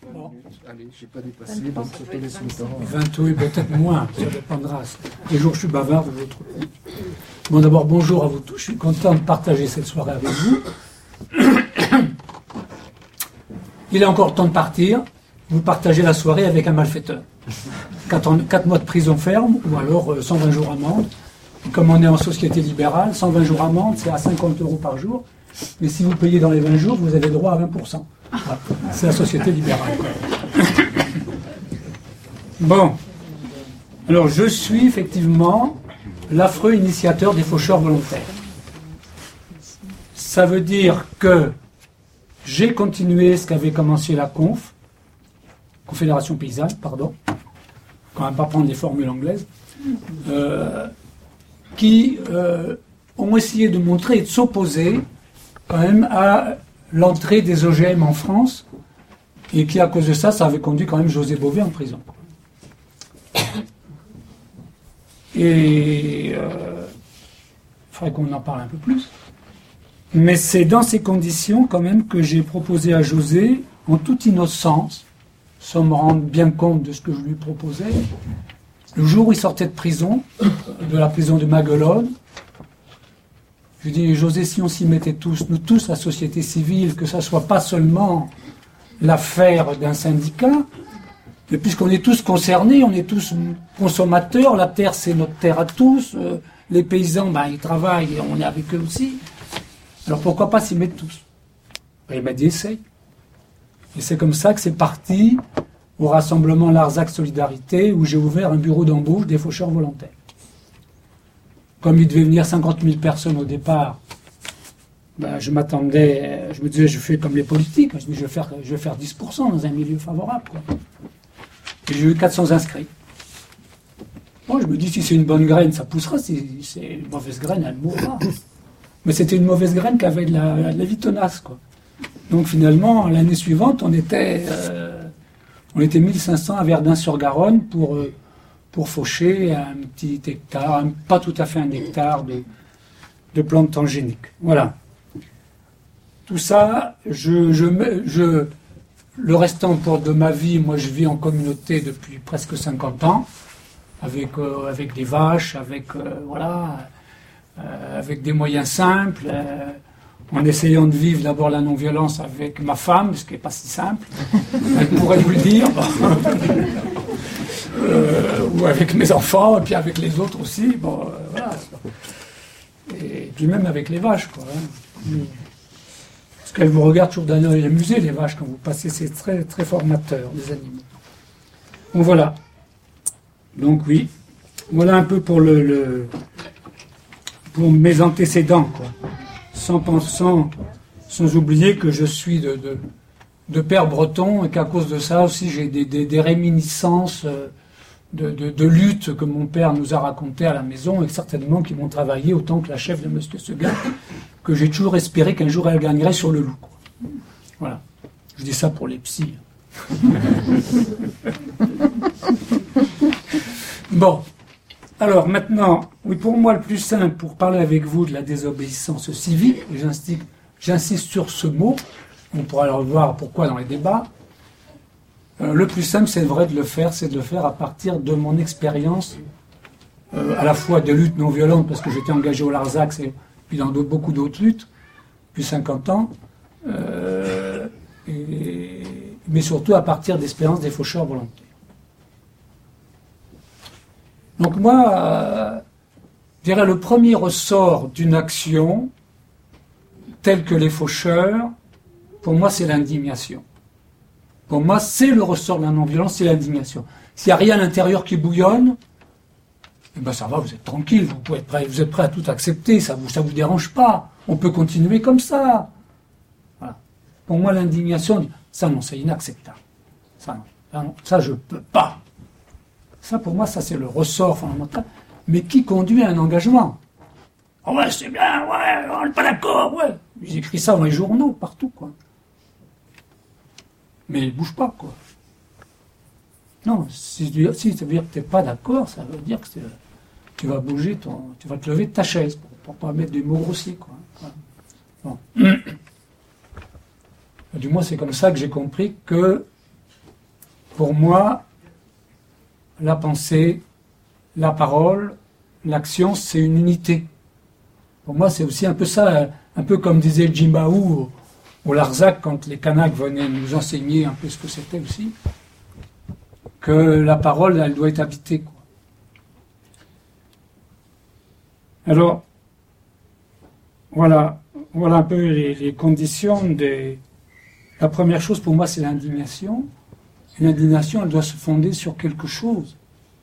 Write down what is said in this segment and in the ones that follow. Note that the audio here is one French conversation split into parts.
Bon. Allez, j'ai pas dépassé, donc ça peut laisser le temps. 20, oui, peut-être moins, ça dépendra. Les jours je suis bavard, de l'autre. Bon, d'abord, bonjour à vous tous. Je suis content de partager cette soirée avec vous. Il est encore temps de partir. Vous partagez la soirée avec un malfaiteur. 4 mois de prison ferme, ou alors 120 jours amende. Et comme on est en société libérale, 120 jours amende, c'est à 50 € par jour. Mais si vous payez dans les 20 jours, vous avez droit à 20%. Voilà. C'est la société libérale. Bon. Alors, je suis effectivement l'affreux initiateur des faucheurs volontaires. Ça veut dire que j'ai continué ce qu'avait commencé la Confédération Paysanne, pardon, quand même pas prendre les formules anglaises, qui ont essayé de montrer et de s'opposer quand même à l'entrée des OGM en France, et qui, à cause de ça, ça avait conduit quand même José Bové en prison. Et il faudrait qu'on en parle un peu plus. Mais c'est dans ces conditions quand même que j'ai proposé à José, en toute innocence, sans me rendre bien compte de ce que je lui proposais, le jour où il sortait de prison, de la prison de Maguelone, je lui dis, José, si on s'y mettait tous, nous tous, la société civile, que ça ne soit pas seulement l'affaire d'un syndicat, mais puisqu'on est tous concernés, on est tous consommateurs, la terre c'est notre terre à tous, les paysans, ils travaillent et on est avec eux aussi, alors pourquoi pas s'y mettre tous? Il m'a dit, essaye. Et c'est comme ça que c'est parti au rassemblement Larzac Solidarité, où j'ai ouvert un bureau d'embauche des faucheurs volontaires. Comme il devait venir 50 000 personnes au départ, je m'attendais, je me disais, je fais comme les politiques, je vais faire 10% dans un milieu favorable, quoi. Et j'ai eu 400 inscrits. Bon, je me dis, si c'est une bonne graine, ça poussera, si c'est une mauvaise graine, elle mourra. Mais c'était une mauvaise graine qui avait de la vie tenace, quoi. Donc finalement, l'année suivante, on était 1500 à Verdun-sur-Garonne pour faucher un petit hectare, pas tout à fait un hectare de plantes transgéniques. Voilà. Tout ça, le restant de ma vie, moi je vis en communauté depuis presque 50 ans, avec des vaches, avec des moyens simples, en essayant de vivre d'abord la non-violence avec ma femme, ce qui n'est pas si simple, elle pourrait vous le dire, ou avec mes enfants, et puis avec les autres aussi, voilà. Et puis même avec les vaches, quoi. Parce qu'elles vous regardent toujours d'un œil amusé, les vaches, quand vous passez, c'est très, très formateur, les animaux. Donc voilà. Donc oui, voilà un peu pour pour mes antécédents, quoi. Sans oublier que je suis de père breton et qu'à cause de ça aussi j'ai des réminiscences de lutte que mon père nous a racontées à la maison et certainement qui m'ont travaillé autant que la chef de M. Seguin, que j'ai toujours espéré qu'un jour elle gagnerait sur le loup, quoi. Voilà. Je dis ça pour les psys. Bon. Alors maintenant, oui, pour moi le plus simple pour parler avec vous de la désobéissance civique, et j'insiste sur ce mot, on pourra le revoir pourquoi dans les débats, le plus simple c'est de le faire à partir de mon expérience à la fois de lutte non violente, parce que j'étais engagé au Larzac et puis dans beaucoup d'autres luttes, depuis 50 ans, mais surtout à partir d'expériences des faucheurs volontaires. Donc moi, je dirais le premier ressort d'une action telle que les faucheurs, pour moi c'est l'indignation. Pour moi c'est le ressort de la non-violence, c'est l'indignation. S'il n'y a rien à l'intérieur qui bouillonne, ça va, vous êtes tranquille, vous êtes prêt à tout accepter, ça vous dérange pas, on peut continuer comme ça. Voilà. Pour moi l'indignation, ça non, c'est inacceptable. Ça je peux pas. Ça, pour moi, ça c'est le ressort fondamental, mais qui conduit à un engagement. Oh ouais, c'est bien, ouais, on n'est pas d'accord, ouais. Ils écrivent ça dans les journaux, partout, quoi. Mais ils ne bougent pas, quoi. Non, si ça veut dire que tu n'es pas d'accord, ça veut dire que tu vas bouger, tu vas te lever de ta chaise, pour ne pas mettre des mots grossiers, quoi. Voilà. Bon. Du moins, c'est comme ça que j'ai compris que pour moi, la pensée, la parole, l'action, c'est une unité. Pour moi, c'est aussi un peu ça, un peu comme disait Jimbaou au Larzac, quand les Kanaks venaient nous enseigner un peu ce que c'était aussi, que la parole, elle doit être habitée, quoi. Alors, voilà un peu les conditions des... La première chose pour moi, c'est l'indignation. Et l'indignation, elle doit se fonder sur quelque chose.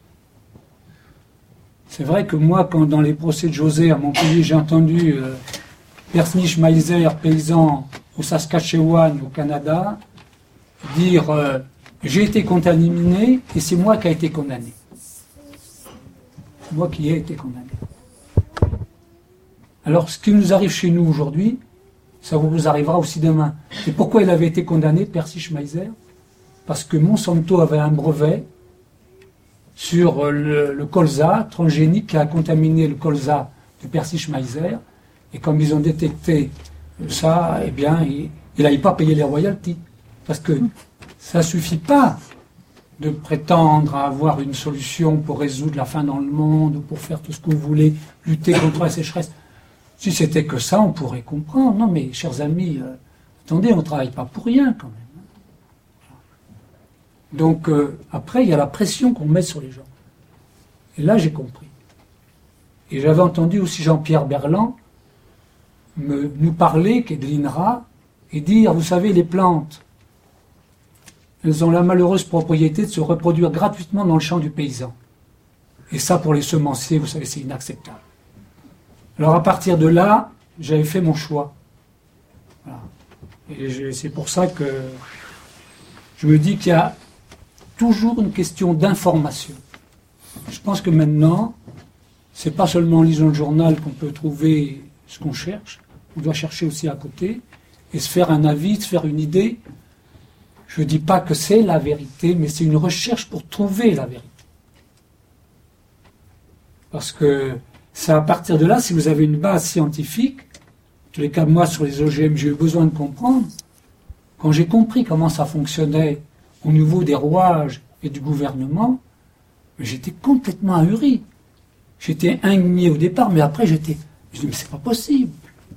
C'est vrai que moi, quand dans les procès de José à Montpellier, j'ai entendu Percy Schmeiser, paysan au Saskatchewan, au Canada, dire j'ai été contaminé et c'est moi qui ai été condamné. C'est moi qui ai été condamné. Alors, ce qui nous arrive chez nous aujourd'hui, ça vous arrivera aussi demain. Et pourquoi il avait été condamné, Percy Schmeiser? Parce que Monsanto avait un brevet sur le colza transgénique qui a contaminé le colza de Percy Schmeiser. Et comme ils ont détecté ça, eh bien, il n'allait pas payer les royalties. Parce que ça ne suffit pas de prétendre avoir une solution pour résoudre la faim dans le monde, ou pour faire tout ce que vous voulez, lutter contre la sécheresse. Si c'était que ça, on pourrait comprendre. Non, mais, chers amis, attendez, on ne travaille pas pour rien, quand même. Donc, après, il y a la pression qu'on met sur les gens. Et là, j'ai compris. Et j'avais entendu aussi Jean-Pierre Berland nous parler, qui est de l'INRA, et dire, vous savez, les plantes, elles ont la malheureuse propriété de se reproduire gratuitement dans le champ du paysan. Et ça, pour les semenciers, vous savez, c'est inacceptable. Alors, à partir de là, j'avais fait mon choix. Voilà. Et c'est pour ça que je me dis qu'il y a toujours une question d'information. Je pense que maintenant, c'est pas seulement en lisant le journal qu'on peut trouver ce qu'on cherche, on doit chercher aussi à côté et se faire un avis, se faire une idée. Je ne dis pas que c'est la vérité, mais c'est une recherche pour trouver la vérité. Parce que c'est à partir de là, si vous avez une base scientifique, en tous les cas, moi, sur les OGM, j'ai eu besoin de comprendre. Quand j'ai compris comment ça fonctionnait au niveau des rouages et du gouvernement, j'étais complètement ahuri. J'étais indigné au départ, mais après, je dis, mais c'est pas possible.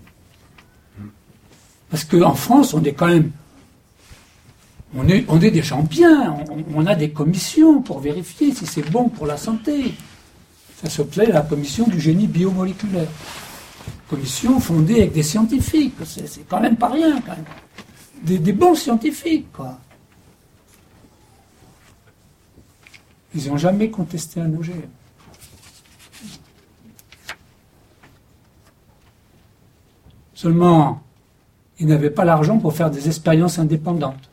Parce qu'en France, on est quand même... On est des gens bien, on a des commissions pour vérifier si c'est bon pour la santé. Ça s'appelait la commission du génie biomoléculaire. Commission fondée avec des scientifiques, c'est quand même pas rien, quand même. Des bons scientifiques, quoi. Ils n'ont jamais contesté un OGM. Seulement, ils n'avaient pas l'argent pour faire des expériences indépendantes.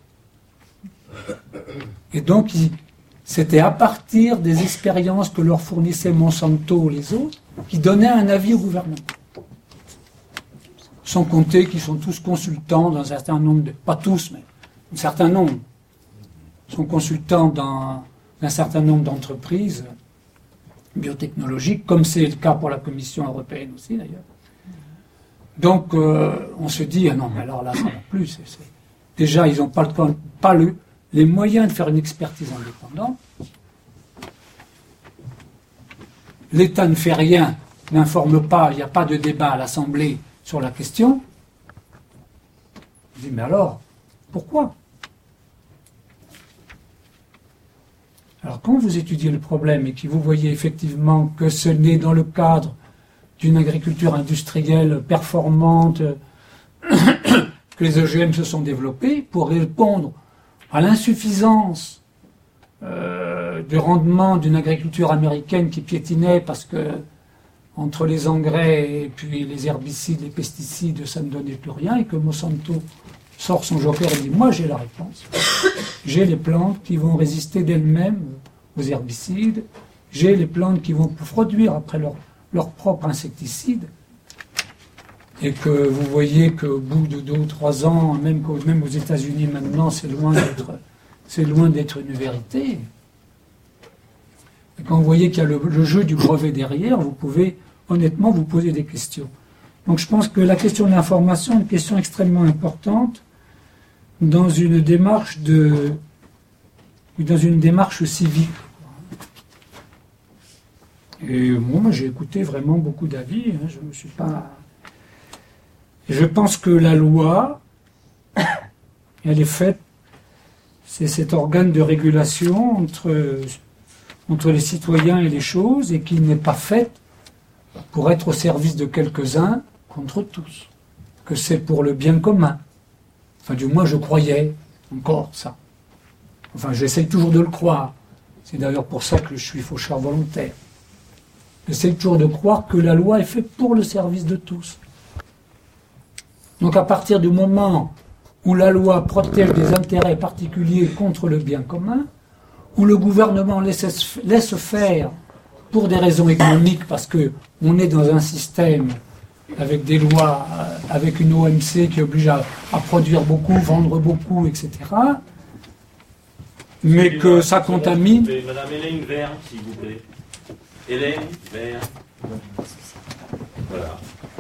Et donc, c'était à partir des expériences que leur fournissaient Monsanto ou les autres, qu'ils donnaient un avis au gouvernement. Sans compter qu'ils sont tous consultants dans un certain nombre de... Pas tous, mais un certain nombre. Ils sont consultants dans un certain nombre d'entreprises biotechnologiques, comme c'est le cas pour la Commission européenne aussi, d'ailleurs. Donc, on se dit, ah non, mais alors là, ça ne va plus. Déjà, ils n'ont pas les moyens de faire une expertise indépendante. L'État ne fait rien, n'informe pas, il n'y a pas de débat à l'Assemblée sur la question. Je dis, mais alors, pourquoi? Alors, quand vous étudiez le problème et que vous voyez effectivement que ce n'est dans le cadre d'une agriculture industrielle performante que les OGM se sont développés pour répondre à l'insuffisance de rendement d'une agriculture américaine qui piétinait parce que entre les engrais et puis les herbicides, les pesticides, ça ne donnait plus rien, et que Monsanto sort son joker et dit « Moi, j'ai la réponse. J'ai les plantes qui vont résister d'elles-mêmes aux herbicides. J'ai les plantes qui vont produire après leur propre insecticide. » Et que vous voyez qu'au bout de 2 ou 3 ans, même aux États-Unis maintenant, c'est loin d'être une vérité. Et quand vous voyez qu'il y a le jeu du brevet derrière, vous pouvez honnêtement vous poser des questions. Donc je pense que la question de l'information est une question extrêmement importante dans une démarche de ou dans une démarche civique. Et moi, j'ai écouté vraiment beaucoup d'avis. Je me suis pas. Je pense que la loi, elle est faite. C'est cet organe de régulation entre les citoyens et les choses, et qui n'est pas faite pour être au service de quelques-uns contre tous. Que c'est pour le bien commun. Enfin, du moins, je croyais encore ça. Enfin, j'essaye toujours de le croire. C'est d'ailleurs pour ça que je suis faucheur volontaire. J'essaye toujours de croire que la loi est faite pour le service de tous. Donc, à partir du moment où la loi protège des intérêts particuliers contre le bien commun, où le gouvernement laisse faire pour des raisons économiques, parce qu'on est dans un système avec des lois, avec une OMC qui oblige à produire beaucoup, vendre beaucoup, etc., mais que ça contamine. Madame Hélène Vert, s'il vous plaît. Hélène Vert. Voilà.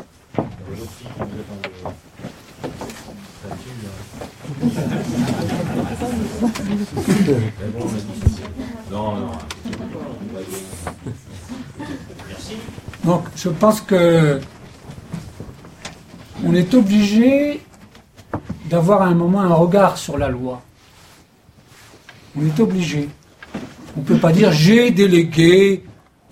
Non. Merci. Donc, je pense que on est obligé d'avoir à un moment un regard sur la loi. On est obligé. On ne peut pas dire j'ai délégué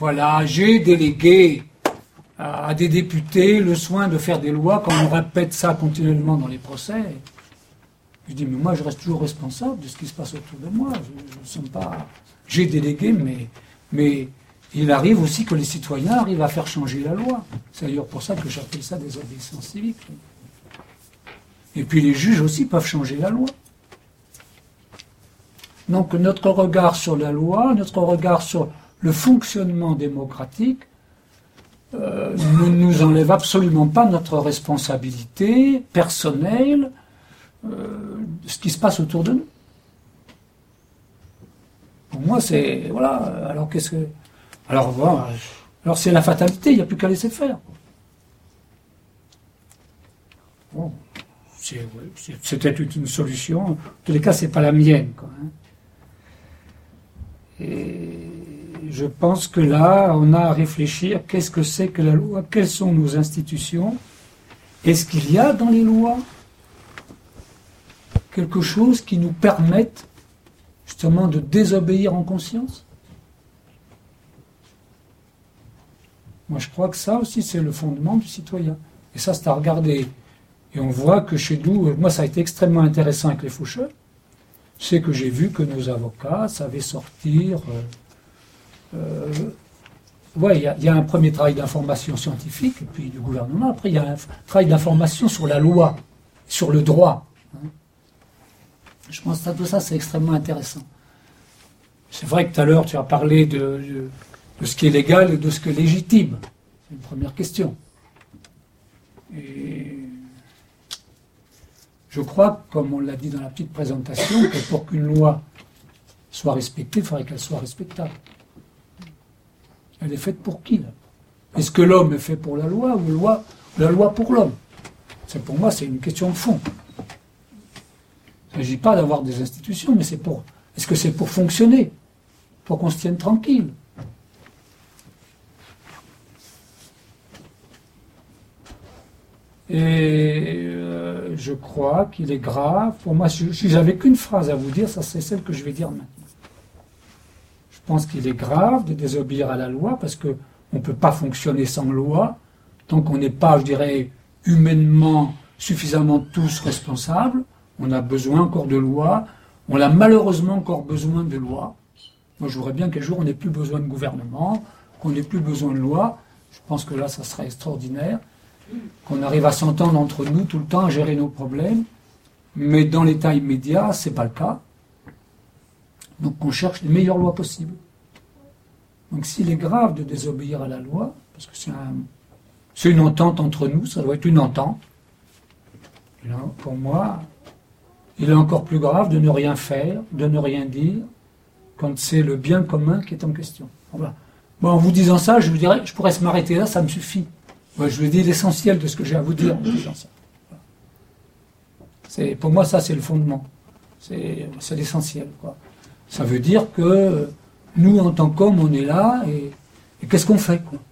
à des députés le soin de faire des lois, quand on répète ça continuellement dans les procès. Je dis, mais moi je reste toujours responsable de ce qui se passe autour de moi. Je ne sens pas. J'ai délégué, mais il arrive aussi que les citoyens arrivent à faire changer la loi. C'est d'ailleurs pour ça que j'appelle ça des obéissances civiques. Et puis les juges aussi peuvent changer la loi. Donc notre regard sur la loi, notre regard sur le fonctionnement démocratique ne nous enlève absolument pas notre responsabilité personnelle de ce qui se passe autour de nous. Pour moi, c'est... Voilà. Alors qu'est-ce que... Alors voilà. Alors c'est la fatalité, il n'y a plus qu'à laisser faire. Bon. C'était une solution. En tous les cas, c'est pas la mienne, quoi, hein. Et je pense que là, on a à réfléchir, qu'est-ce que c'est que la loi, quelles sont nos institutions, est-ce qu'il y a dans les lois quelque chose qui nous permette justement de désobéir en conscience? Moi, je crois que ça aussi, c'est le fondement du citoyen. Et ça, c'est à regarder. Et on voit que chez nous, moi, ça a été extrêmement intéressant avec les faucheurs, c'est que j'ai vu que nos avocats savaient sortir... il y a un premier travail d'information scientifique, et puis du gouvernement. Après, il y a un travail d'information sur la loi, sur le droit. Je pense que tout ça, c'est extrêmement intéressant. C'est vrai que tout à l'heure, tu as parlé de ce qui est légal et de ce qui est légitime. C'est une première question. Et je crois, comme on l'a dit dans la petite présentation, que pour qu'une loi soit respectée, il faudrait qu'elle soit respectable. Elle est faite pour qui, là? Est-ce que l'homme est fait pour la loi ou la loi pour l'homme? Pour moi, c'est une question de fond. Il ne s'agit pas d'avoir des institutions, mais est-ce que c'est pour fonctionner? Pour qu'on se tienne tranquille? Et je crois qu'il est grave. Pour moi, si j'avais qu'une phrase à vous dire, ça c'est celle que je vais dire maintenant. Je pense qu'il est grave de désobéir à la loi, parce qu'on ne peut pas fonctionner sans loi, tant qu'on n'est pas, je dirais, humainement suffisamment tous responsables. On a besoin encore de lois. On a malheureusement encore besoin de lois. Moi, je voudrais bien qu'un jour on n'ait plus besoin de gouvernement, qu'on n'ait plus besoin de lois. Je pense que là, ça serait extraordinaire. Qu'on arrive à s'entendre entre nous tout le temps, à gérer nos problèmes. Mais dans l'état immédiat, ce n'est pas le cas. Donc on cherche les meilleures lois possibles. Donc s'il est grave de désobéir à la loi, parce que c'est une entente entre nous, ça doit être une entente. Et là, pour moi, il est encore plus grave de ne rien faire, de ne rien dire, quand c'est le bien commun qui est en question. Voilà. Bon, en vous disant ça, je vous dirais, je pourrais m'arrêter là, ça me suffit. Moi, je vous dis l'essentiel de ce que j'ai à vous dire en disant ça. Voilà. Pour moi, ça, c'est le fondement. C'est l'essentiel, quoi. Ça veut dire que nous, en tant qu'hommes, on est là et qu'est-ce qu'on fait, quoi.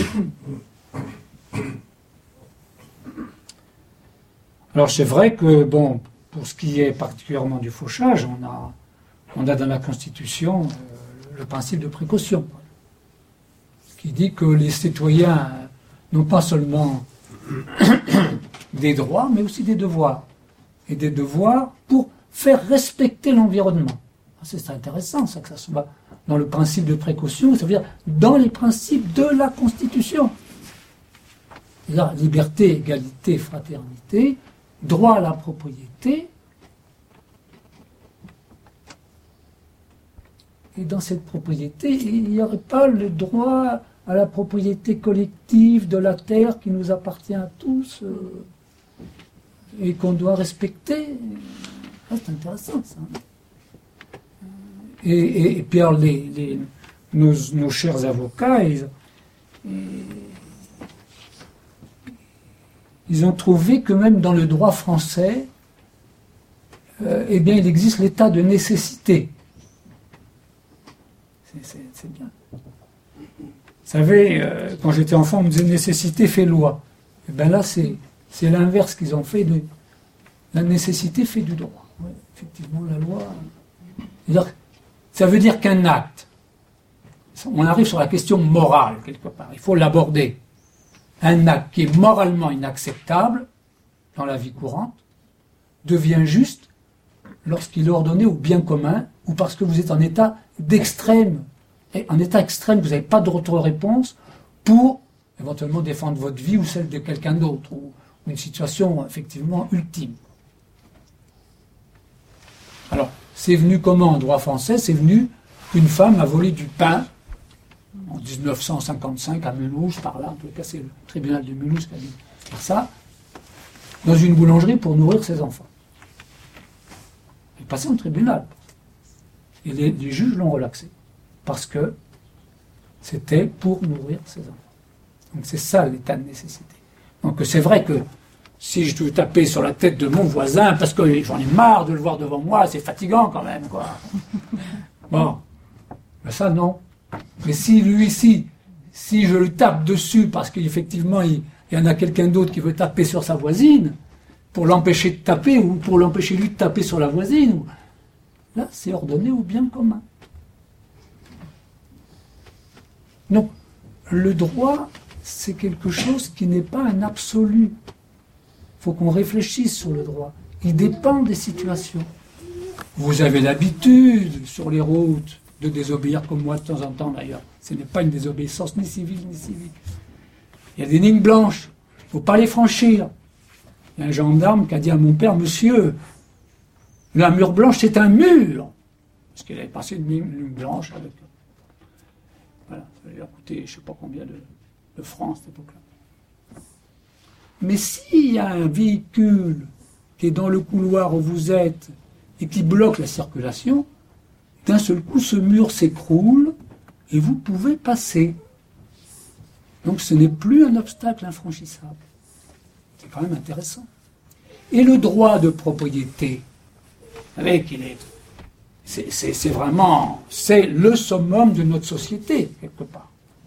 Alors c'est vrai que, bon, pour ce qui est particulièrement du fauchage, on a dans la Constitution le principe de précaution, qui dit que les citoyens n'ont pas seulement des droits, mais aussi des devoirs. Et des devoirs pour faire respecter l'environnement. C'est intéressant, ça, que ça soit dans le principe de précaution, ça veut dire dans les principes de la Constitution. C'est-à-dire liberté, égalité, fraternité, droit à la propriété. Et dans cette propriété, il n'y aurait pas le droit à la propriété collective de la terre qui nous appartient à tous et qu'on doit respecter. Ah, c'est intéressant, ça. Et puis alors, nos chers avocats, ils ont trouvé que même dans le droit français, eh bien, il existe l'état de nécessité. C'est bien. Vous savez, quand j'étais enfant, on me disait nécessité fait loi. Et bien là, c'est l'inverse qu'ils ont fait. La nécessité fait du droit. Ouais, effectivement, la loi. Ça veut dire qu'un acte, on arrive sur la question morale, quelque part, il faut l'aborder. Un acte qui est moralement inacceptable dans la vie courante devient juste lorsqu'il est ordonné au bien commun ou parce que vous êtes en état d'extrême. Et en état extrême, vous n'avez pas d'autre réponse pour éventuellement défendre votre vie ou celle de quelqu'un d'autre, ou une situation effectivement ultime. Alors, c'est venu comment en droit français? C'est venu qu'une femme a volé du pain en 1955 à Mulhouse, par là, en tout cas c'est le tribunal de Mulhouse qui a dit faire ça, dans une boulangerie pour nourrir ses enfants. Elle est passée au tribunal. Et les juges l'ont relaxé. Parce que c'était pour nourrir ses enfants. Donc c'est ça l'état de nécessité. Donc c'est vrai que si je dois taper sur la tête de mon voisin, parce que j'en ai marre de le voir devant moi, c'est fatigant quand même, quoi. Bon, ben ça non. Mais si je le tape dessus parce qu'effectivement il y en a quelqu'un d'autre qui veut taper sur sa voisine, pour l'empêcher de taper ou pour l'empêcher lui de taper sur la voisine, là c'est ordonné au bien commun. Donc, le droit, c'est quelque chose qui n'est pas un absolu. Il faut qu'on réfléchisse sur le droit. Il dépend des situations. Vous avez l'habitude, sur les routes, de désobéir comme moi de temps en temps d'ailleurs. Ce n'est pas une désobéissance ni civile ni civique. Il y a des lignes blanches. Il ne faut pas les franchir. Il y a un gendarme qui a dit à mon père, monsieur, la mur blanche, c'est un mur. Parce qu'il avait passé une ligne blanche avec... Voilà, ça lui a coûté je ne sais pas combien de francs à cette époque-là. Mais s'il y a un véhicule qui est dans le couloir où vous êtes et qui bloque la circulation, d'un seul coup ce mur s'écroule et vous pouvez passer. Donc ce n'est plus un obstacle infranchissable. C'est quand même intéressant. Et le droit de propriété, vous savez qu'il est... C'est vraiment, c'est le summum de notre société, quelque part.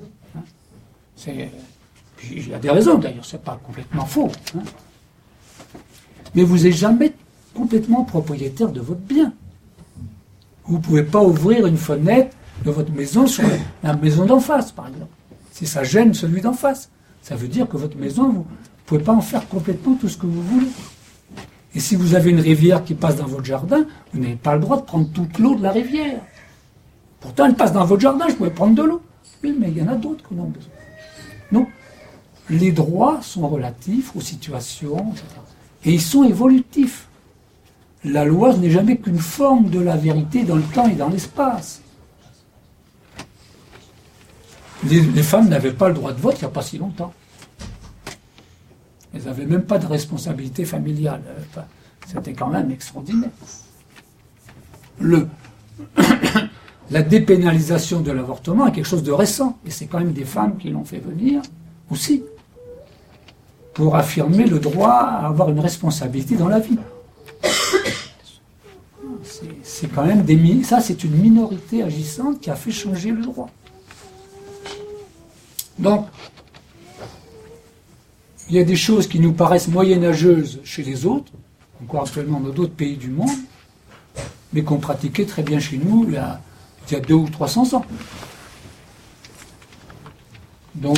Puis il y a des raisons d'ailleurs, c'est pas complètement faux. Mais vous n'êtes jamais complètement propriétaire de votre bien. Vous ne pouvez pas ouvrir une fenêtre de votre maison sur la maison d'en face, par exemple. Si ça gêne celui d'en face, ça veut dire que votre maison, vous ne pouvez pas en faire complètement tout ce que vous voulez. Et si vous avez une rivière qui passe dans votre jardin, vous n'avez pas le droit de prendre toute l'eau de la rivière. Pourtant, elle passe dans votre jardin, je pouvais prendre de l'eau. Oui, mais il y en a d'autres qui en ont besoin. Donc, les droits sont relatifs aux situations, etc. Et ils sont évolutifs. La loi n'est jamais qu'une forme de la vérité dans le temps et dans l'espace. Les femmes n'avaient pas le droit de vote il n'y a pas si longtemps. Elles n'avaient même pas de responsabilité familiale. C'était quand même extraordinaire. La dépénalisation de l'avortement est quelque chose de récent. Et c'est quand même des femmes qui l'ont fait venir aussi. Pour affirmer le droit à avoir une responsabilité dans la vie. c'est quand même ça, c'est une minorité agissante qui a fait changer le droit. Donc, il y a des choses qui nous paraissent moyenâgeuses chez les autres, encore actuellement dans d'autres pays du monde, mais qu'on pratiquait très bien chez nous il y a 200 ou 300 ans. Donc,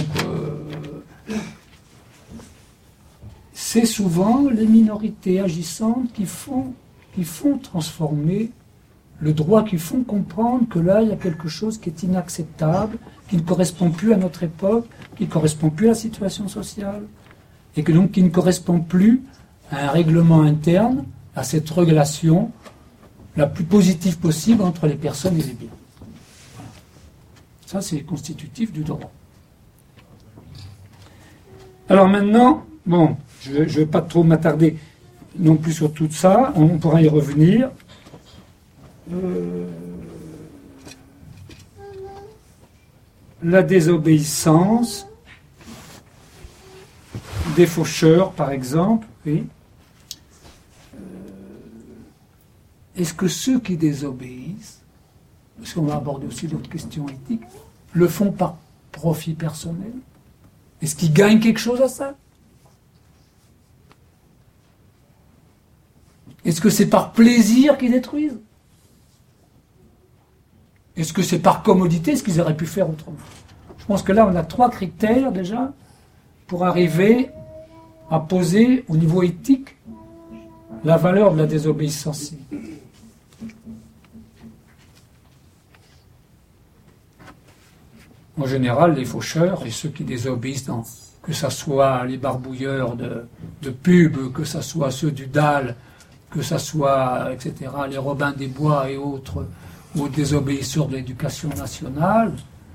c'est souvent les minorités agissantes qui font transformer le droit, qui font comprendre que là, il y a quelque chose qui est inacceptable, qui ne correspond plus à notre époque, qui ne correspond plus à la situation sociale, et que donc qui ne correspond plus à un règlement interne, à cette relation la plus positive possible entre les personnes et les biens. Voilà. Ça, c'est constitutif du droit. Alors maintenant, bon, je ne vais pas trop m'attarder non plus sur tout ça, on pourra y revenir. La désobéissance des faucheurs, par exemple, oui. Est-ce que ceux qui désobéissent, parce qu'on va aborder aussi d'autres questions éthiques, le font par profit personnel? Est-ce qu'ils gagnent quelque chose à ça? Est-ce que c'est par plaisir qu'ils détruisent? Est-ce que c'est par commodité? Est-ce qu'ils auraient pu faire autrement? Je pense que là, on a 3 critères déjà pour arriver à poser au niveau éthique la valeur de la désobéissance civique. En général, les faucheurs et ceux qui désobéissent, que ce soit les barbouilleurs de pub, que ce soit ceux du DAL, que ce soit, etc., les Robins des Bois et autres, ou désobéisseurs de l'éducation nationale,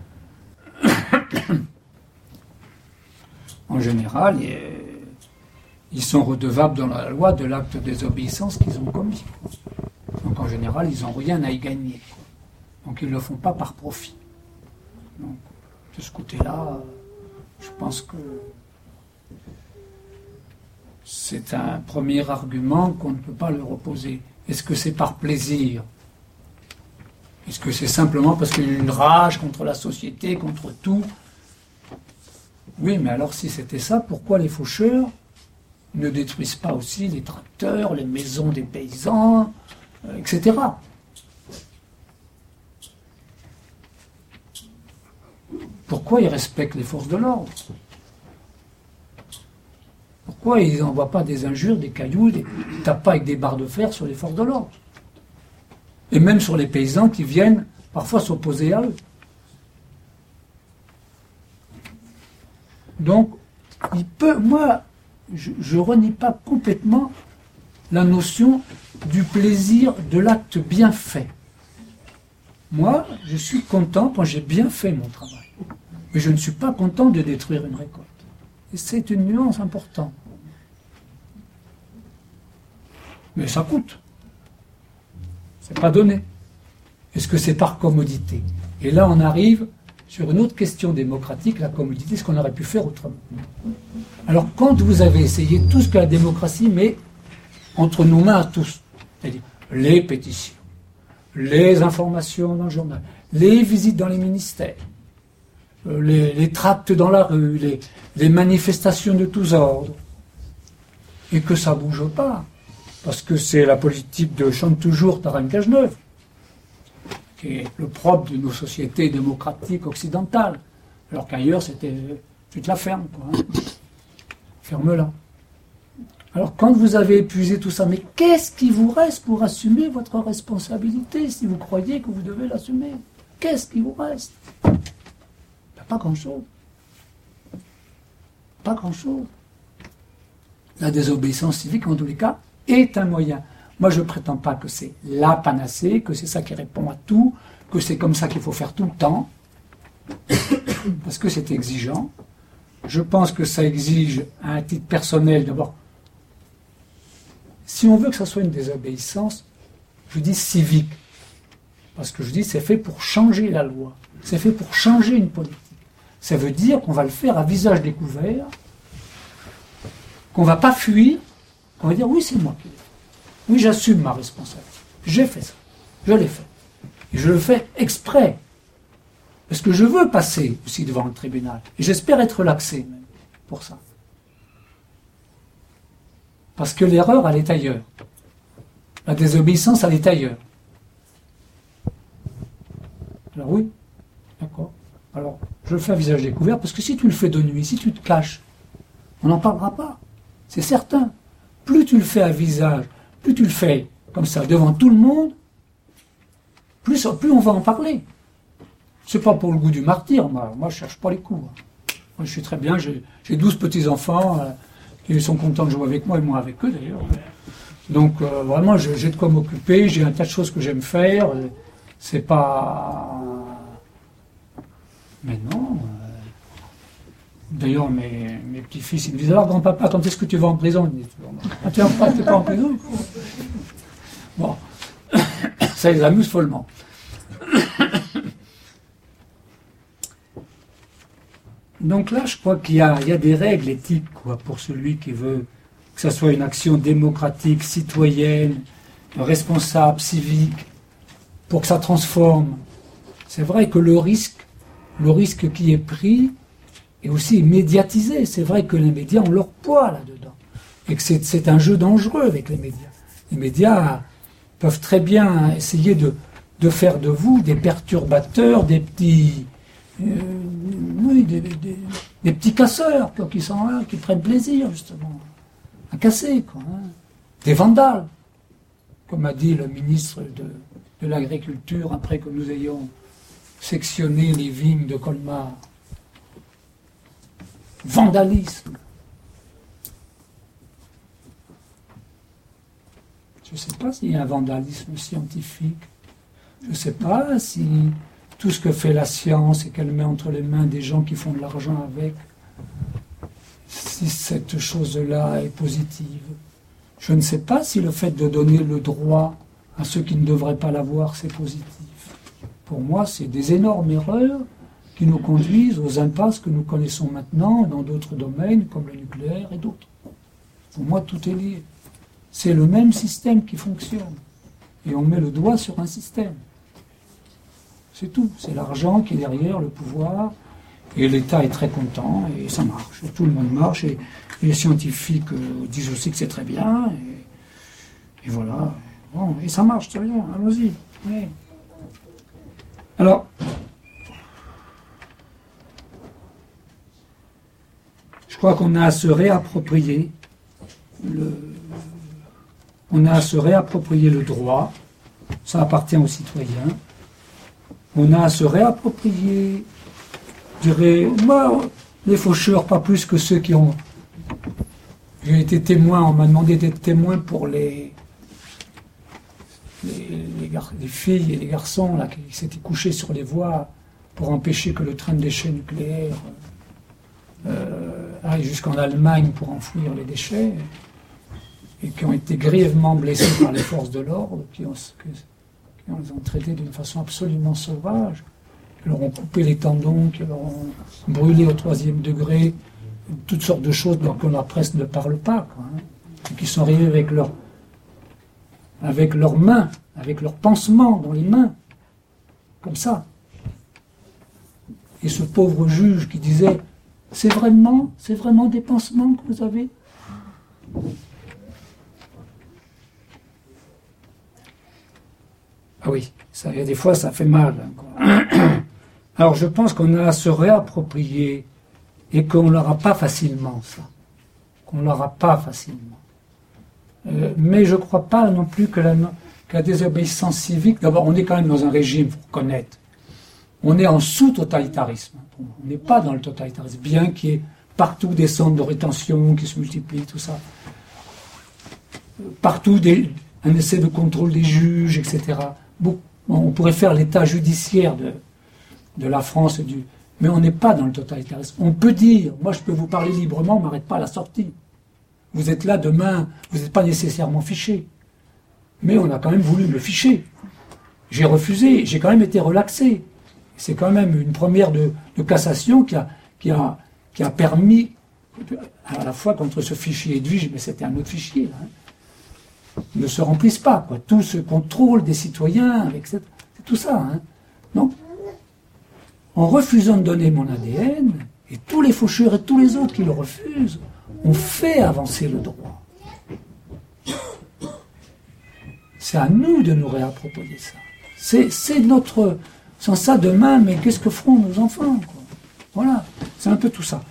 en général, ils sont redevables dans la loi de l'acte de désobéissance qu'ils ont commis. Donc en général, ils n'ont rien à y gagner. Donc ils ne le font pas par profit. Donc, de ce côté-là, je pense que c'est un premier argument qu'on ne peut pas leur opposer. Est-ce que c'est par plaisir? Est-ce que c'est simplement parce qu'il y a une rage contre la société, contre tout? Oui, mais alors si c'était ça, pourquoi les faucheurs ne détruisent pas aussi les tracteurs, les maisons des paysans, etc. Pourquoi ils respectent les forces de l'ordre? Pourquoi ils n'envoient pas des injures, des cailloux, ils ne tapent pas avec des barres de fer sur les forces de l'ordre? Et même sur les paysans qui viennent parfois s'opposer à eux. Donc, moi, je ne renie pas complètement la notion du plaisir de l'acte bien fait. Moi, je suis content quand j'ai bien fait mon travail. Mais je ne suis pas content de détruire une récolte. Et c'est une nuance importante. Mais ça coûte. C'est pas donné. Est-ce que c'est par commodité? Et là, on arrive sur une autre question démocratique, la commodité, ce qu'on aurait pu faire autrement. Alors, quand vous avez essayé tout ce que la démocratie met entre nos mains à tous, c'est-à-dire les pétitions, les informations dans le journal, les visites dans les ministères, les tracts dans la rue, les manifestations de tous ordres, et que ça ne bouge pas, parce que c'est la politique de chante toujours Taran Cazeneuve, qui est le propre de nos sociétés démocratiques occidentales, alors qu'ailleurs c'était tu te la fermes, quoi, hein. Ferme-la. Alors quand vous avez épuisé tout ça, mais qu'est-ce qui vous reste pour assumer votre responsabilité si vous croyez que vous devez l'assumer? Qu'est-ce qui vous reste? Pas grand-chose. Pas grand-chose. La désobéissance civique, en tous les cas, est un moyen. Moi, je ne prétends pas que c'est la panacée, que c'est ça qui répond à tout, que c'est comme ça qu'il faut faire tout le temps, parce que c'est exigeant. Je pense que ça exige, à un titre personnel, d'abord, si on veut que ça soit une désobéissance, je dis civique, parce que je dis c'est fait pour changer la loi, c'est fait pour changer une politique. Ça veut dire qu'on va le faire à visage découvert, qu'on ne va pas fuir, qu'on va dire oui, c'est moi qui l'ai fait. Oui, j'assume ma responsabilité. J'ai fait ça. Je l'ai fait. Et je le fais exprès. Parce que je veux passer aussi devant le tribunal. Et j'espère être relaxé même pour ça. Parce que l'erreur, elle est ailleurs. La désobéissance, elle est ailleurs. Alors oui, d'accord. Alors, je le fais à visage découvert, parce que si tu le fais de nuit, si tu te caches, on n'en parlera pas. C'est certain. Plus tu le fais à visage, plus tu le fais comme ça, devant tout le monde, plus on va en parler. C'est pas pour le goût du martyr, moi je cherche pas les coups. Moi je suis très bien, j'ai 12 petits-enfants, qui sont contents de jouer avec moi, et moi avec eux d'ailleurs. Donc vraiment, j'ai de quoi m'occuper, j'ai un tas de choses que j'aime faire, c'est pas... Mais non... D'ailleurs, mes petits-fils, ils me disent « Alors, grand-papa, quand est-ce que tu vas en prison ?» Ils disent « Ah, tu n'es pas en prison ?» Bon, ça les amuse follement. Donc là, je crois qu'il y a des règles éthiques, quoi, pour celui qui veut que ça soit une action démocratique, citoyenne, responsable, civique, pour que ça transforme. C'est vrai que le risque qui est pris, et aussi médiatisé. C'est vrai que les médias ont leur poids là-dedans. Et que c'est un jeu dangereux avec les médias. Les médias peuvent très bien essayer de faire de vous des perturbateurs, des petits... oui, des petits casseurs qui sont là, qui prennent plaisir justement à casser, quoi, hein. Des vandales, comme a dit le ministre de l'Agriculture après que nous ayons sectionné les vignes de Colmar. Vandalisme. Je ne sais pas s'il y a un vandalisme scientifique. Je ne sais pas si tout ce que fait la science et qu'elle met entre les mains des gens qui font de l'argent avec, si cette chose-là est positive. Je ne sais pas si le fait de donner le droit à ceux qui ne devraient pas l'avoir, c'est positif. Pour moi, c'est des énormes erreurs qui nous conduisent aux impasses que nous connaissons maintenant dans d'autres domaines, comme le nucléaire et d'autres. Pour moi, tout est lié. C'est le même système qui fonctionne. Et on met le doigt sur un système. C'est tout. C'est l'argent qui est derrière, le pouvoir. Et l'État est très content, et ça marche. Et tout le monde marche, et les scientifiques disent aussi que c'est très bien. Et voilà. Bon, et ça marche, c'est bien. Allons-y. Oui. Alors... je crois qu'on a à se réapproprier le droit, ça appartient aux citoyens. On a à se réapproprier, je dirais, moi, les faucheurs, pas plus que ceux qui ont... J'ai été témoin, on m'a demandé d'être témoin pour les filles et les garçons là, qui s'étaient couchés sur les voies pour empêcher que le train de déchets nucléaires aille jusqu'en Allemagne pour enfouir les déchets, et qui ont été grièvement blessés par les forces de l'ordre, qui les ont traités d'une façon absolument sauvage, qui leur ont coupé les tendons, qui leur ont brûlé au 3e degré, toutes sortes de choses dont la presse ne parle pas, quoi, hein, et qui sont arrivés avec leurs mains, avec leurs pansements dans les mains, comme ça. Et ce pauvre juge qui disait « C'est vraiment des pansements que vous avez ?» Ah oui, ça, des fois ça fait mal. Hein, quoi. Alors je pense qu'on a à se réapproprier et qu'on ne l'aura pas facilement, ça. Qu'on ne l'aura pas facilement. Mais je ne crois pas non plus que la désobéissance civique... D'abord, on est quand même dans un régime, il faut reconnaître. On est en sous-totalitarisme. On n'est pas dans le totalitarisme, bien qu'il y ait partout des centres de rétention qui se multiplient, tout ça. Partout un essai de contrôle des juges, etc. Bon, on pourrait faire l'état judiciaire de la France, mais on n'est pas dans le totalitarisme. On peut dire, moi je peux vous parler librement, on ne m'arrête pas à la sortie. Vous êtes là demain, vous n'êtes pas nécessairement fiché. Mais on a quand même voulu me ficher. J'ai refusé, j'ai quand même été relaxé. C'est quand même une première de cassation qui a permis, à la fois contre ce fichier Edwige, mais c'était un autre fichier, là, hein, ne se remplissent pas, quoi. Tout ce contrôle des citoyens, avec c'est tout ça. Hein. Donc, en refusant de donner mon ADN, et tous les faucheurs et tous les autres qui le refusent, on fait avancer le droit. C'est à nous de nous réapproprier ça. C'est notre... Sans ça, demain, mais qu'est-ce que feront nos enfants, quoi. Voilà, c'est un peu tout ça.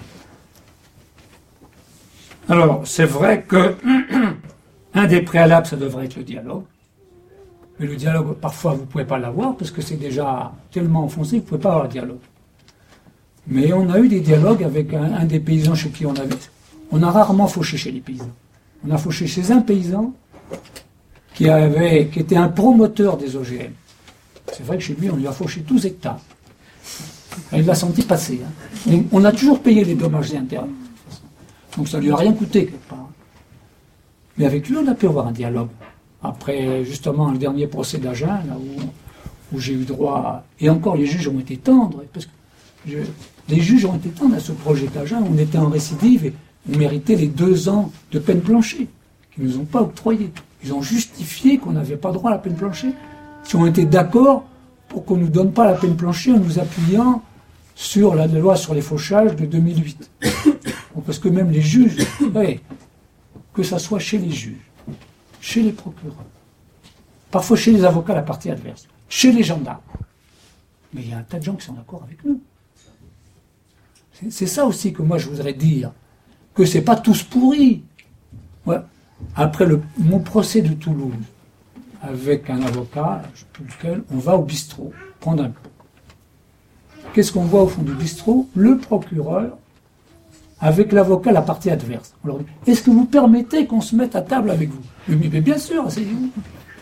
Alors, c'est vrai que un des préalables, ça devrait être le dialogue. Mais le dialogue, parfois, vous ne pouvez pas l'avoir, parce que c'est déjà tellement enfoncé que vous ne pouvez pas avoir de dialogue. Mais on a eu des dialogues avec un des paysans chez qui on avait... On a rarement fauché chez les paysans. On a fauché chez un paysan qui était un promoteur des OGM. C'est vrai que chez lui, on lui a fauché 12 hectares. Il l'a senti passer. Hein. Et on a toujours payé les dommages internes. Donc ça ne lui a rien coûté, quelque part. Mais avec lui, on a pu avoir un dialogue. Après, justement, le dernier procès d'Agen, là où j'ai eu droit... Et encore, les juges ont été tendres. Parce que les juges ont été tendres à ce projet d'Agen. On était en récidive et on méritait les 2 ans de peine planchée, qu'ils ne nous ont pas octroyés. Ils ont justifié qu'on n'avait pas droit à la peine planchée. Ils ont été d'accord pour qu'on ne nous donne pas la peine planchée en nous appuyant sur la loi sur les fauchages de 2008. Bon, parce que même les juges, ouais, que ça soit chez les juges, chez les procureurs, parfois chez les avocats de la partie adverse, chez les gendarmes, mais il y a un tas de gens qui sont d'accord avec nous. C'est ça aussi que moi je voudrais dire, que c'est pas tous pourris. Ouais. Après mon procès de Toulouse, avec un avocat, je ne sais plus lequel, on va au bistrot, prendre un pot. Qu'est-ce qu'on voit au fond du bistrot? Le procureur, avec l'avocat, la partie adverse. On leur dit, est-ce que vous permettez qu'on se mette à table avec vous? Je lui dis, mais bien sûr, asseyez-vous.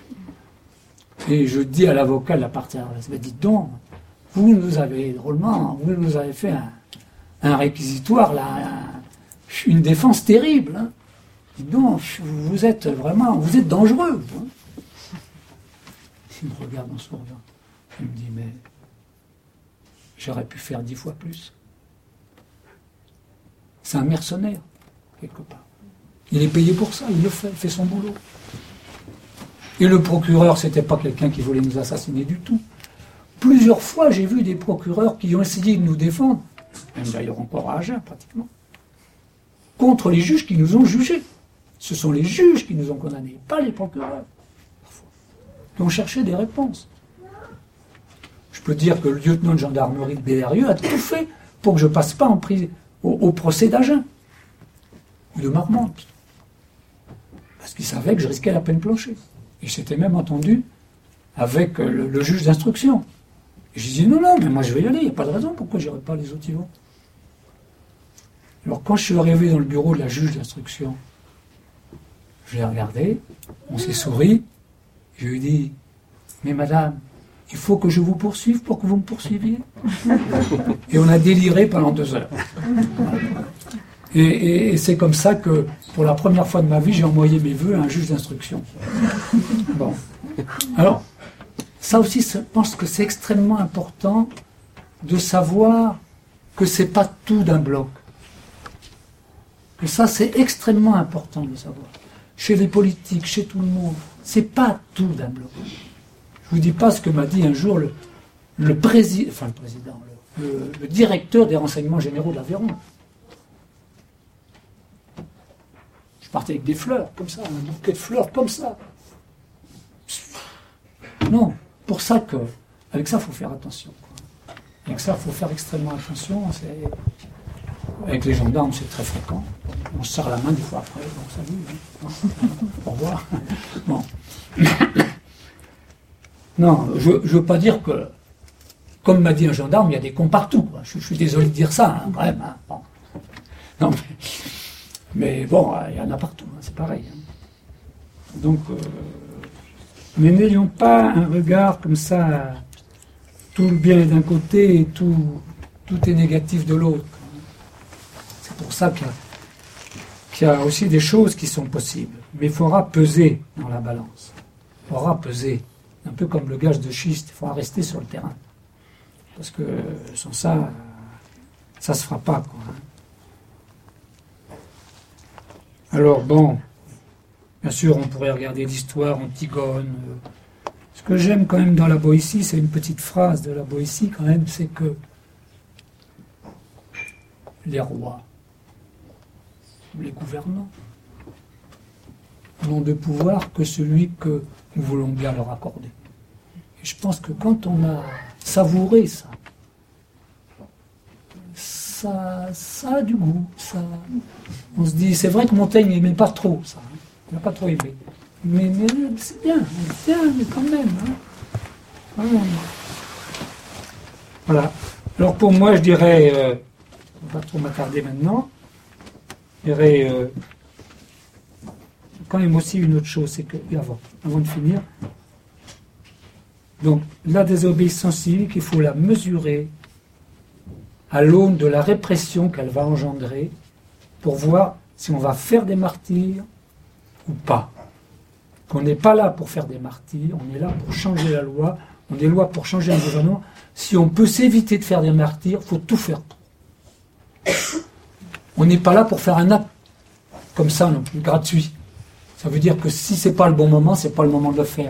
Et je dis à l'avocat de la partie adverse, mais dites donc, vous nous avez fait un réquisitoire, là, une défense terrible. Hein. Dites donc, vous êtes dangereux. Hein. Il me regarde en souriant. Il me dit, mais j'aurais pu faire 10 fois plus. C'est un mercenaire, quelque part. Il est payé pour ça, il fait son boulot. Et le procureur, c'était pas quelqu'un qui voulait nous assassiner du tout. Plusieurs fois, j'ai vu des procureurs qui ont essayé de nous défendre, même d'ailleurs encore à Agen, pratiquement, contre les juges qui nous ont jugés. Ce sont les juges qui nous ont condamnés, pas les procureurs. Qui ont cherché des réponses. Je peux dire que le lieutenant de gendarmerie de Bellerieux a tout fait pour que je ne passe pas en prison au procès d'Agen ou de Marmande. Parce qu'il savait que je risquais la peine planchée. Et j'étais même entendu avec le juge d'instruction. Et je dis non, mais moi je vais y aller, il n'y a pas de raison pourquoi je n'irai pas, les autres y vont. Alors quand je suis arrivé dans le bureau de la juge d'instruction, je l'ai regardé, on s'est souri. Je lui ai dit, mais madame, il faut que je vous poursuive pour que vous me poursuiviez. Et on a déliré pendant 2 heures. Et c'est comme ça que, pour la première fois de ma vie, j'ai envoyé mes vœux à un juge d'instruction. Bon. Alors, ça aussi, je pense que c'est extrêmement important de savoir que c'est pas tout d'un bloc. Et ça, c'est extrêmement important de savoir. Chez les politiques, chez tout le monde. C'est pas tout d'un bloc. Je vous dis pas ce que m'a dit un jour le directeur des renseignements généraux de l'Aveyron. Je partais avec des fleurs, comme ça, un bouquet de fleurs, comme ça. Non, pour ça que, avec ça, il faut faire attention. Quoi. Avec ça, il faut faire extrêmement attention. Avec les gendarmes, c'est très fréquent. On se serre la main des fois après. Bon, salut. Au revoir. Bon. Non, je ne veux pas dire que, comme m'a dit un gendarme, il y a des cons partout. Quoi. Je suis désolé de dire ça, hein, quand même. Hein. Bon. Non, mais bon, il y en a partout, hein, c'est pareil. Hein. Donc, mais n'ayons pas un regard comme ça, tout le bien est d'un côté et tout est négatif de l'autre. C'est pour ça qu'il y a aussi des choses qui sont possibles. Mais il faudra peser dans la balance. Il faudra peser. Un peu comme le gaz de schiste, il faudra rester sur le terrain. Parce que sans ça, ça ne se fera pas. Quoi. Alors bon, Bien sûr, on pourrait regarder l'histoire Antigone. Ce que j'aime quand même dans la Boétie, c'est une petite phrase de la Boétie quand même, c'est que les rois, les gouvernants, n'ont de pouvoir que celui que nous voulons bien leur accorder. Et je pense que quand on a savouré ça a du goût. On se dit, c'est vrai que Montaigne n'aimait pas trop ça. Il n'a pas trop aimé. Mais c'est bien, mais quand même. Voilà. Alors pour moi, je dirais, on ne va pas trop m'attarder maintenant, je dirais quand même aussi une autre chose, c'est que, avant de finir, donc la désobéissance civique, il faut la mesurer à l'aune de la répression qu'elle va engendrer pour voir si on va faire des martyrs ou pas. Qu'on n'est pas là pour faire des martyrs, on est là pour changer la loi, on est là pour changer un gouvernement. Si on peut s'éviter de faire des martyrs, il faut tout faire pour. On n'est pas là pour faire un acte comme ça non plus, gratuit. Ça veut dire que si ce n'est pas le bon moment, ce n'est pas le moment de le faire.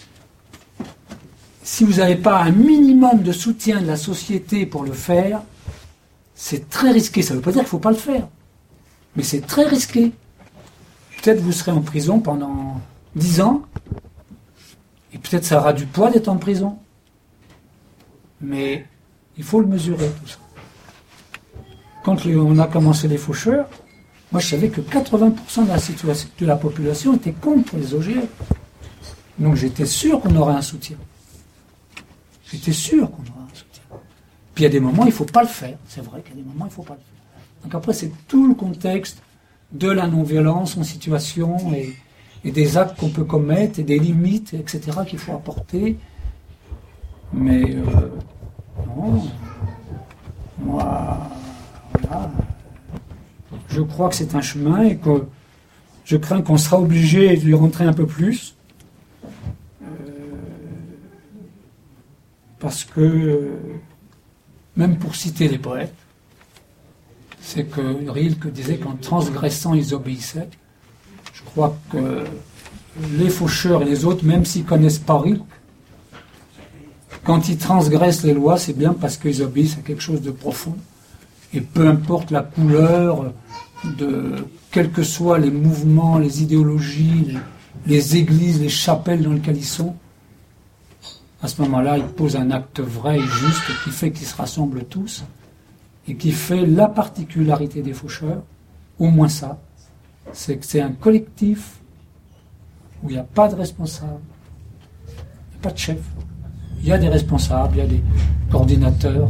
Si vous n'avez pas un minimum de soutien de la société pour le faire, c'est très risqué. Ça ne veut pas dire qu'il ne faut pas le faire. Mais c'est très risqué. Peut-être vous serez en prison pendant 10 ans, et peut-être ça aura du poids d'être en prison. Mais il faut le mesurer, tout ça. Quand on a commencé les faucheurs, moi je savais que 80% de la population était contre les OGM. Donc j'étais sûr qu'on aurait un soutien. J'étais sûr qu'on aurait un soutien. Puis il y a des moments, il ne faut pas le faire. C'est vrai qu'il y a des moments, il ne faut pas le faire. Donc après, c'est tout le contexte de la non-violence en situation et des actes qu'on peut commettre et des limites, etc., qu'il faut apporter. Mais non, moi, voilà, je crois que c'est un chemin et que je crains qu'on sera obligé de lui rentrer un peu plus. Parce que, même pour citer les poètes, c'est que Rilke disait qu'en transgressant, ils obéissaient. Je crois que les faucheurs et les autres, même s'ils ne connaissent pas Rilke, quand ils transgressent les lois, c'est bien parce qu'ils obéissent à quelque chose de profond. Et peu importe la couleur, quels que soient les mouvements, les idéologies, les églises, les chapelles dans lesquelles ils sont, à ce moment-là, ils posent un acte vrai et juste qui fait qu'ils se rassemblent tous et qui fait la particularité des faucheurs, au moins ça, c'est que c'est un collectif où il n'y a pas de responsable, il n'y a pas de chef. Il y a des responsables, il y a des coordinateurs,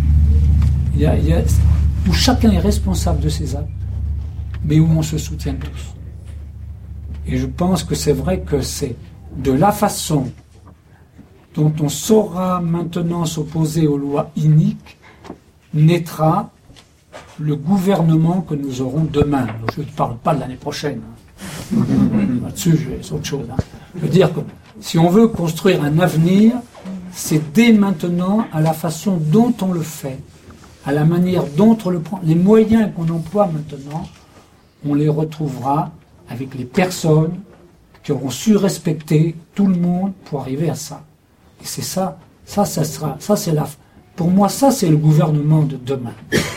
où chacun est responsable de ses actes, mais où on se soutient tous. Et je pense que c'est vrai que c'est de la façon dont on saura maintenant s'opposer aux lois iniques, naîtra le gouvernement que nous aurons demain. Je ne parle pas de l'année prochaine. Là-dessus, c'est autre chose. Je veux dire que si on veut construire un avenir, c'est dès maintenant, à la façon dont on le fait, à la manière dont on le prend, les moyens qu'on emploie maintenant, on les retrouvera avec les personnes qui auront su respecter tout le monde pour arriver à ça. Et c'est ça c'est pour moi, ça c'est le gouvernement de demain.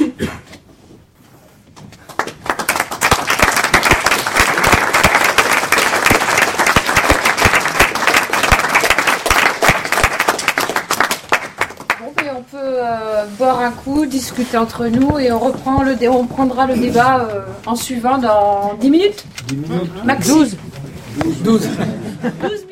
Boire un coup, discuter entre nous et on prendra le débat en suivant dans 10 minutes. 10 minutes. Max. 12 12 minutes.